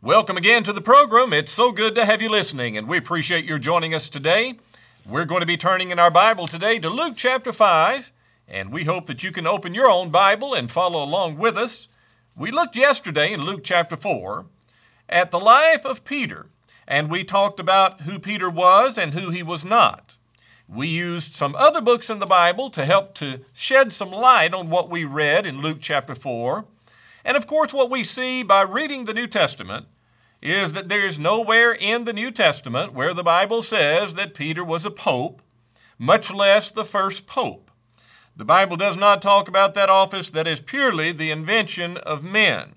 Welcome again to the program. It's so good to have you listening, and we appreciate your joining us today. We're going to be turning in our Bible today to Luke chapter 5, and we hope that you can open your own Bible and follow along with us. We looked yesterday in Luke chapter 4 at the life of Peter, and we talked about who Peter was and who he was not. We used some other books in the Bible to help to shed some light on what we read in Luke chapter 4. And of course, what we see by reading the New Testament is that there's nowhere in the New Testament where the Bible says that Peter was a pope, much less the first pope. The Bible does not talk about that office. That is purely the invention of men.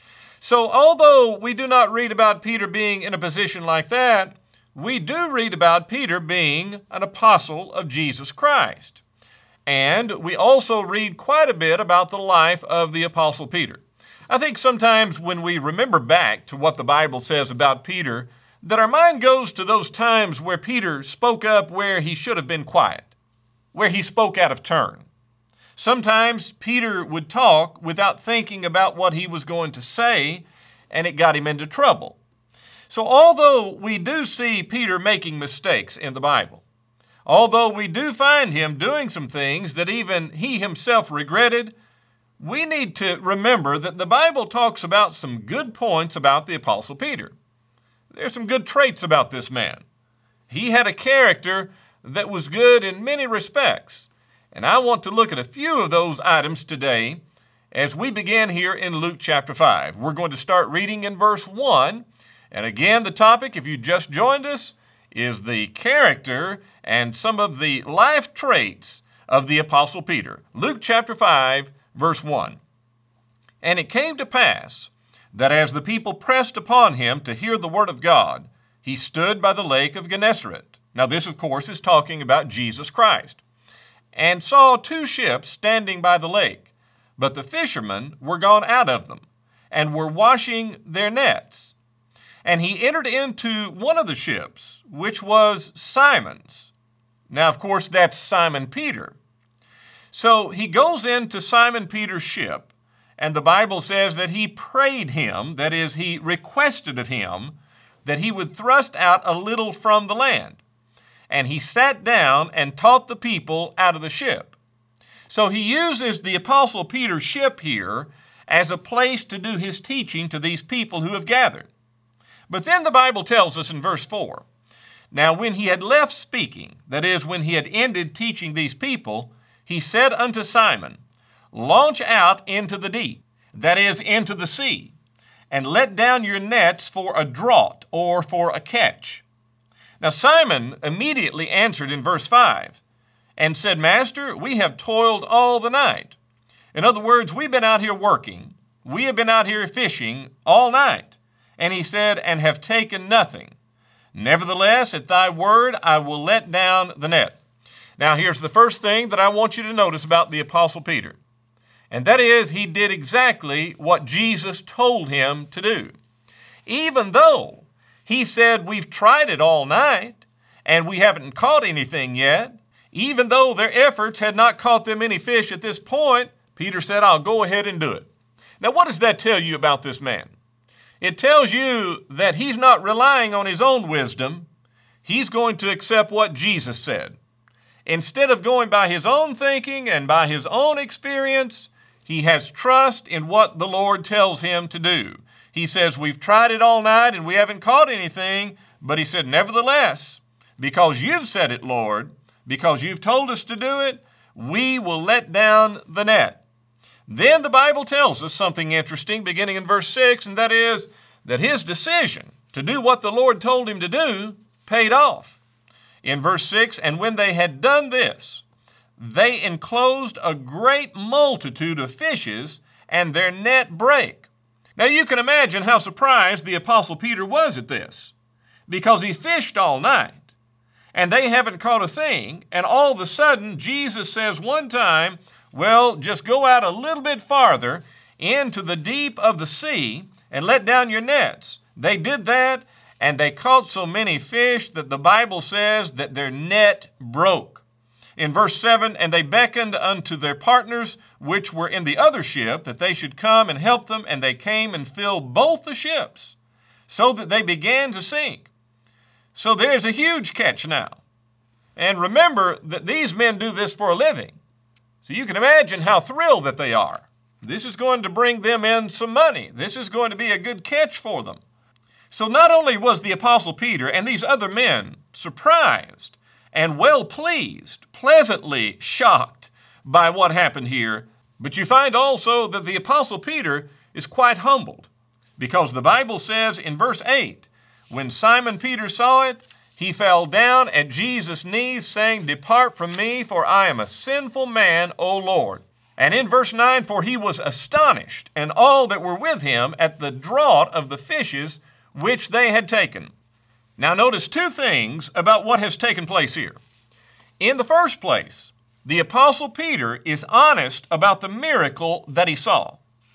So although we do not read about Peter being in a position like that, we do read about Peter being an apostle of Jesus Christ. And we also read quite a bit about the life of the apostle Peter. I think sometimes when we remember back to what the Bible says about Peter, that our mind goes to those times where Peter spoke up where he should have been quiet, where he spoke out of turn. Sometimes Peter would talk without thinking about what he was going to say, and it got him into trouble. So although we do see Peter making mistakes in the Bible, although we do find him doing some things that even he himself regretted, we need to remember that the Bible talks about some good points about the Apostle Peter. There's some good traits about this man. He had a character that was good in many respects, and I want to look at a few of those items today as we begin here in Luke chapter 5. We're going to start reading in verse 1. And again, the topic, if you just joined us, is the character and some of the life traits of the Apostle Peter. Luke chapter 5, verse 1. And it came to pass that as the people pressed upon him to hear the word of God, he stood by the lake of Gennesaret. Now this, of course, is talking about Jesus Christ. And saw two ships standing by the lake, but the fishermen were gone out of them, and were washing their nets. And he entered into one of the ships, which was Simon's. Now, of course, that's Simon Peter. So he goes into Simon Peter's ship, and the Bible says that he prayed him, that is, he requested of him, that he would thrust out a little from the land. And he sat down and taught the people out of the ship. So he uses the Apostle Peter's ship here as a place to do his teaching to these people who have gathered. But then the Bible tells us in verse 4, now when he had left speaking, that is, when he had ended teaching these people, he said unto Simon, launch out into the deep, that is, into the sea, and let down your nets for a draught, or for a catch. Now Simon immediately answered in verse 5, and said, Master, we have toiled all the night. In other words, we've been out here working. We have been out here fishing all night. And he said, and have taken nothing. Nevertheless, at thy word, I will let down the net. Now, here's the first thing that I want you to notice about the Apostle Peter. And that is, he did exactly what Jesus told him to do. Even though he said, we've tried it all night, and we haven't caught anything yet, even though their efforts had not caught them any fish at this point, Peter said, I'll go ahead and do it. Now, what does that tell you about this man? It tells you that he's not relying on his own wisdom. He's going to accept what Jesus said. Instead of going by his own thinking and by his own experience, he has trust in what the Lord tells him to do. He says, we've tried it all night and we haven't caught anything, but he said, nevertheless, because you've said it, Lord, because you've told us to do it, we will let down the net. Then the Bible tells us something interesting beginning in verse 6, and that is that his decision to do what the Lord told him to do paid off. In verse 6, and when they had done this, they enclosed a great multitude of fishes, and their net brake. Now you can imagine how surprised the Apostle Peter was at this, because he fished all night, and they haven't caught a thing, and all of a sudden Jesus says one time, well, just go out a little bit farther into the deep of the sea and let down your nets. They did that, and they caught so many fish that the Bible says that their net broke. In verse 7, and they beckoned unto their partners, which were in the other ship, that they should come and help them, and they came and filled both the ships, so that they began to sink. So there's a huge catch now. And remember that these men do this for a living. So you can imagine how thrilled that they are. This is going to bring them in some money. This is going to be a good catch for them. So not only was the Apostle Peter and these other men surprised and well pleased, pleasantly shocked by what happened here, but you find also that the Apostle Peter is quite humbled, because the Bible says in verse 8, when Simon Peter saw it, he fell down at Jesus' knees, saying, "Depart from me, for I am a sinful man, O Lord." And in verse 9, for he was astonished, and all that were with him, at the draught of the fishes which they had taken. Now notice two things about what has taken place here. In the first place, the Apostle Peter is honest about the miracle that he saw.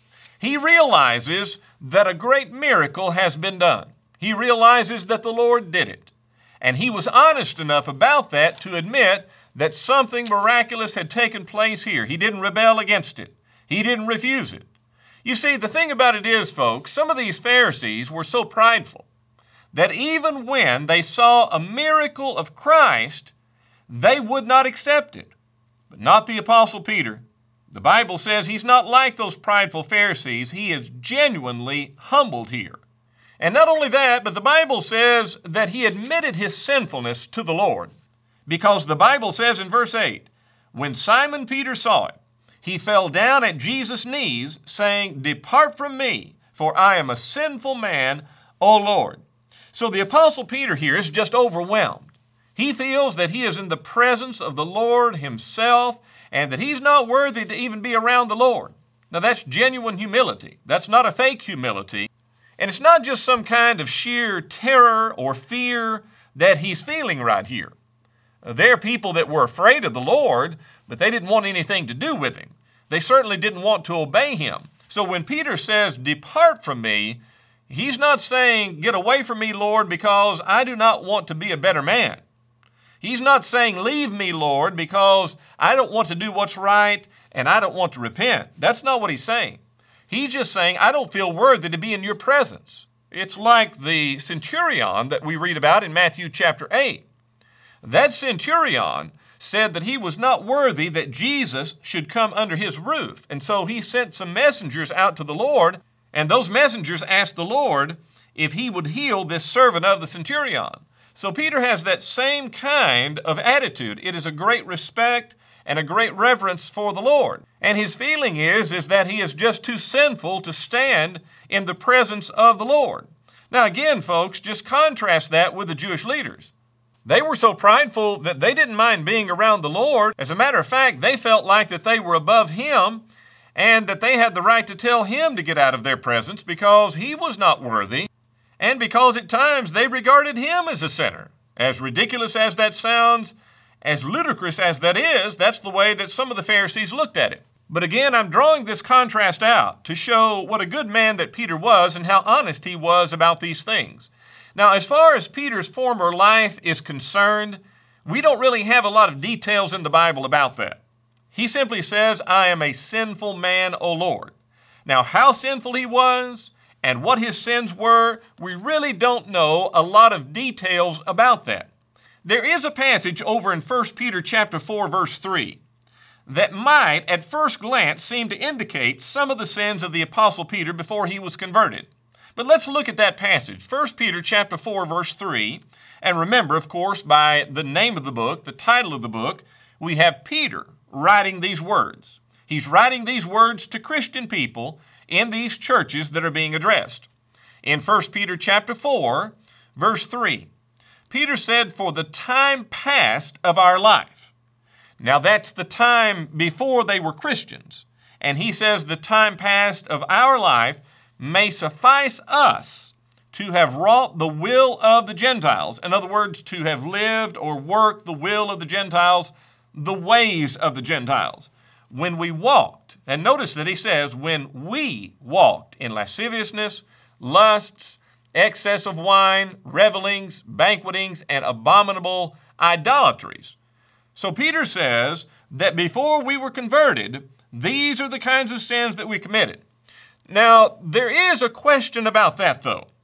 He realizes that a great miracle has been done. He realizes that the Lord did it. And he was honest enough about that to admit that something miraculous had taken place here. He didn't rebel against it. He didn't refuse it. You see, the thing about it is, folks, some of these Pharisees were so prideful that even when they saw a miracle of Christ, they would not accept it. But not the Apostle Peter. The Bible says he's not like those prideful Pharisees. He is genuinely humbled here. And not only that, but the Bible says that he admitted his sinfulness to the Lord. Because the Bible says in verse 8, when Simon Peter saw it, he fell down at Jesus' knees, saying, "Depart from me, for I am a sinful man, O Lord." So the Apostle Peter here is just overwhelmed. He feels that he is in the presence of the Lord himself, and that he's not worthy to even be around the Lord. Now that's genuine humility. That's not a fake humility. And it's not just some kind of sheer terror or fear that he's feeling right here. There are people that were afraid of the Lord, but they didn't want anything to do with him. They certainly didn't want to obey him. So when Peter says, "Depart from me," he's not saying, "Get away from me, Lord, because I do not want to be a better man." He's not saying, "Leave me, Lord, because I don't want to do what's right and I don't want to repent." That's not what he's saying. He's just saying, "I don't feel worthy to be in your presence." It's like the centurion that we read about in Matthew chapter 8. That centurion said that he was not worthy that Jesus should come under his roof. And so he sent some messengers out to the Lord, and those messengers asked the Lord if he would heal this servant of the centurion. So Peter has that same kind of attitude. It is a great respect and a great reverence for the Lord. And his feeling is that he is just too sinful to stand in the presence of the Lord. Now again, folks, just contrast that with the Jewish leaders. They were so prideful that they didn't mind being around the Lord. As a matter of fact, they felt like that they were above him and that they had the right to tell him to get out of their presence because he was not worthy, and because at times they regarded him as a sinner. As ridiculous as that sounds, as ludicrous as that is, that's the way that some of the Pharisees looked at it. But again, I'm drawing this contrast out to show what a good man that Peter was and how honest he was about these things. Now, as far as Peter's former life is concerned, we don't really have a lot of details in the Bible about that. He simply says, "I am a sinful man, O Lord." Now, how sinful he was and what his sins were, we really don't know a lot of details about that. There is a passage over in 1 Peter chapter 4, verse 3, that might at first glance seem to indicate some of the sins of the Apostle Peter before he was converted. But let's look at that passage, 1 Peter chapter 4, verse 3. And remember, of course, by the name of the book, the title of the book, we have Peter writing these words. He's writing these words to Christian people in these churches that are being addressed. In 1 Peter chapter 4, verse 3, Peter said, "For the time past of our life." Now that's the time before they were Christians. And he says the time past of our life may suffice us to have wrought the will of the Gentiles. In other words, to have lived or worked the will of the Gentiles, the ways of the Gentiles. When we walked, and notice that he says, when we walked in lasciviousness, lusts, excess of wine, revelings, banquetings, and abominable idolatries. So Peter says that before we were converted, these are the kinds of sins that we committed. Now, there is a question about that, though.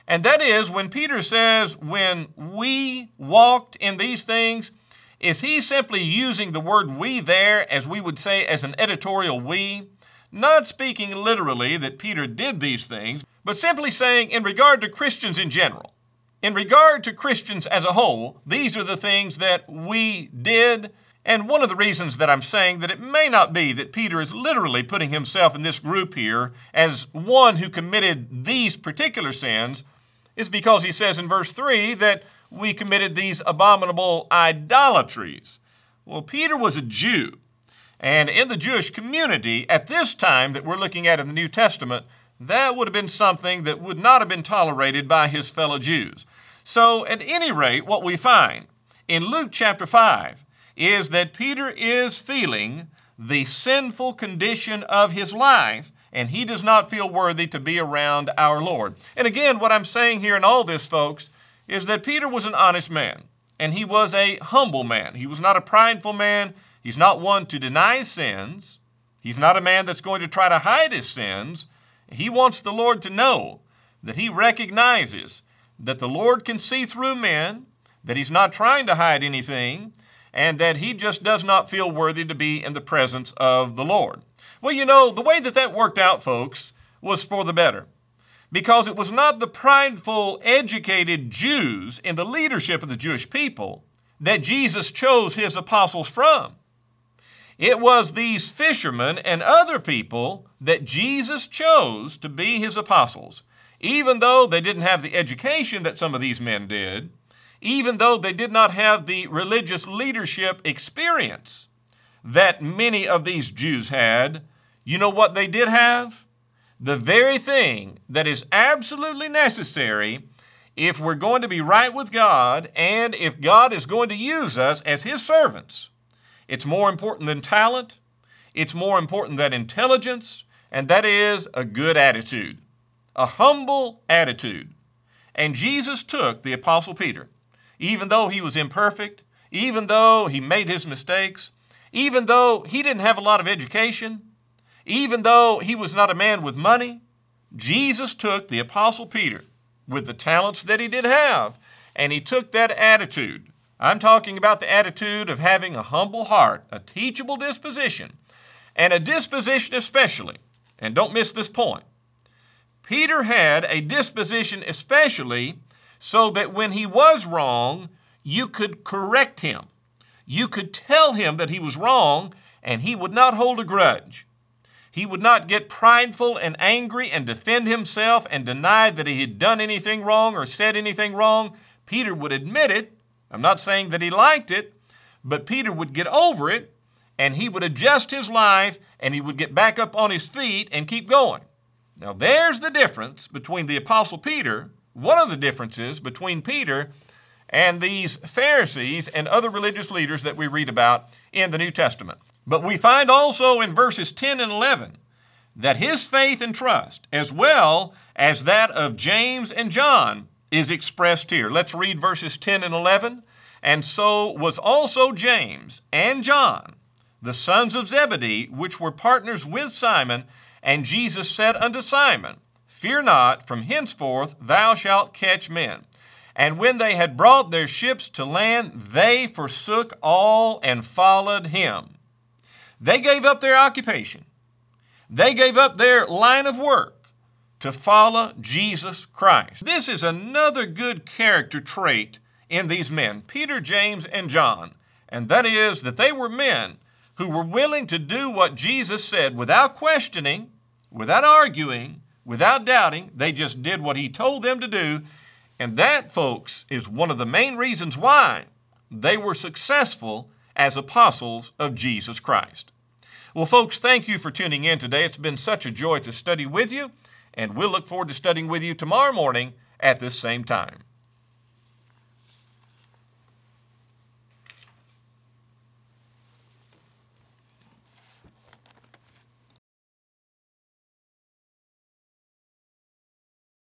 And that is when Peter says, when we walked in these things, is he simply using the word we there, as we would say, as an editorial we? Not speaking literally that Peter did these things, but simply saying in regard to Christians in general. In regard to Christians as a whole, these are the things that we did. And one of the reasons that I'm saying that it may not be that Peter is literally putting himself in this group here as one who committed these particular sins is because he says in verse 3 that we committed these abominable idolatries. Well, Peter was a Jew. And in the Jewish community, at this time that we're looking at in the New Testament, that would have been something that would not have been tolerated by his fellow Jews. So, at any rate, what we find in Luke chapter 5 is that Peter is feeling the sinful condition of his life, and he does not feel worthy to be around our Lord. And again, what I'm saying here in all this, folks, is that Peter was an honest man, and he was a humble man. He was not a prideful man. He's not one to deny sins. He's not a man that's going to try to hide his sins. He wants the Lord to know that he recognizes that the Lord can see through men, that he's not trying to hide anything, and that he just does not feel worthy to be in the presence of the Lord. Well, you know, the way that worked out, folks, was for the better. Because it was not the prideful, educated Jews in the leadership of the Jewish people that Jesus chose his apostles from. It was these fishermen and other people that Jesus chose to be his apostles, even though they didn't have the education that some of these men did, even though they did not have the religious leadership experience that many of these Jews had. You know what they did have? The very thing that is absolutely necessary if we're going to be right with God and if God is going to use us as his servants. It's more important than talent. It's more important than intelligence, and that is a good attitude, a humble attitude. And Jesus took the Apostle Peter, even though he was imperfect, even though he made his mistakes, even though he didn't have a lot of education, even though he was not a man with money, Jesus took the Apostle Peter with the talents that he did have, and he took that attitude. I'm talking about the attitude of having a humble heart, a teachable disposition, and a disposition especially, and don't miss this point. Peter had a disposition especially so that when he was wrong, you could correct him. You could tell him that he was wrong, and he would not hold a grudge. He would not get prideful and angry and defend himself and deny that he had done anything wrong or said anything wrong. Peter would admit it. I'm not saying that he liked it, but Peter would get over it, and he would adjust his life, and he would get back up on his feet and keep going. Now, there's the difference between the Apostle Peter, one of the differences between Peter and these Pharisees and other religious leaders that we read about in the New Testament. But we find also in verses 10 and 11 that his faith and trust, as well as that of James and John, is expressed here. Let's read verses 10 and 11. And so was also James and John, the sons of Zebedee, which were partners with Simon. And Jesus said unto Simon, Fear not, from henceforth thou shalt catch men. And when they had brought their ships to land, they forsook all and followed him. They gave up their occupation. They gave up their line of work to follow Jesus Christ. This is another good character trait in these men, Peter, James, and John, and that is that they were men who were willing to do what Jesus said without questioning, without arguing, without doubting. They just did what he told them to do, and that, folks, is one of the main reasons why they were successful as apostles of Jesus Christ. Well, folks, thank you for tuning in today. It's been such a joy to study with you, and we'll look forward to studying with you tomorrow morning at this same time.